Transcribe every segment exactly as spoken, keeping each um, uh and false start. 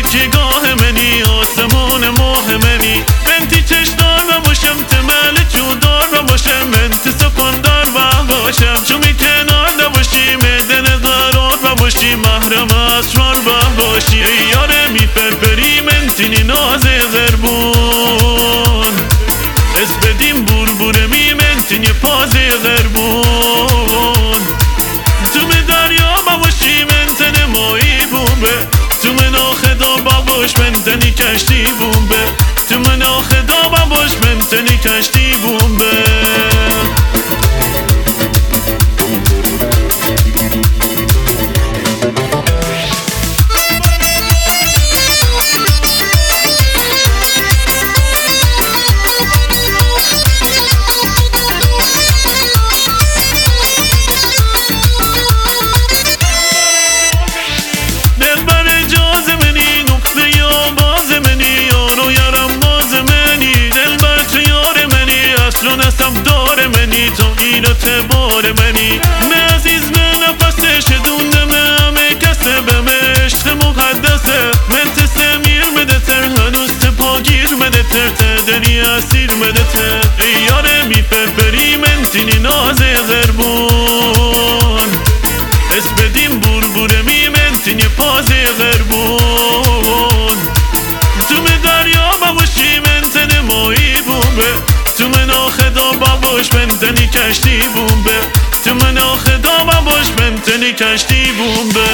تکیگاه منی آسمون ماه منی بنتی چشدار و باشم تمل جودار و باشم بنتی سکندار و باشم چومی کنار و باشی مدن قرار و باشی محرم اسرار و باشی ای یاره میپرپری منتینی ناز غربون اس بدیم بور بوره می منتینی پاز غربون تو می دریا باشی منتن مایی بومبه تو من آخدا باش منتنی کشتی بومبه تو من آخدا باش منتنی کشتی بومبه تو ایرات بار منی نه عزیز من نفسه شدونده من همه کسه به عشق مقدسه من تسمیر مده تر هنوز تپاگیر مده تر تدنی اسیر مده تر ای یاره میپرپری منتینی ناز غربون اس بدیم بور بوره می منتینی پاز غربون تو می دریا باشی منتن مایی بومبه تو من آخدا باش منتنی کشتی بومبه تو من آخدا باش منتنی کشتی بومبه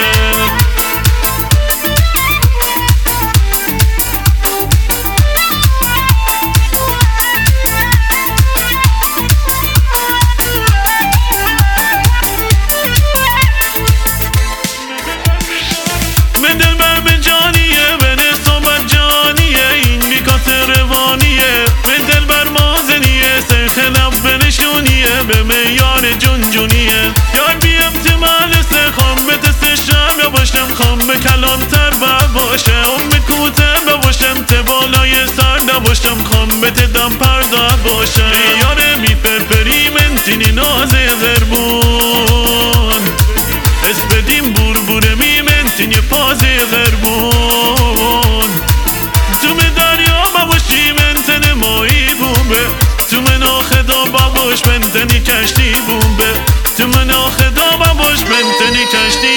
من دل بر به جانیه به نصابت جانیه این بیکات روانیه من دل بر مازنیه سرخلب به نشونیه به میان جون جونیه یار بیم تمال سه خام به دست شم یا باشم خام به کلانتر باشم ام کوتر باشم تبالای سر نباشم خام به تدم پرده باشم یاره میپرپری منتینی ناز غربون اس بدیم بور بوره می منتینی پاز غربون تو می دریا باشی منتن مایی بومبه تو من آخدا باش منتنی کشتی بومبه تو من آخدا باش منتنی کشتی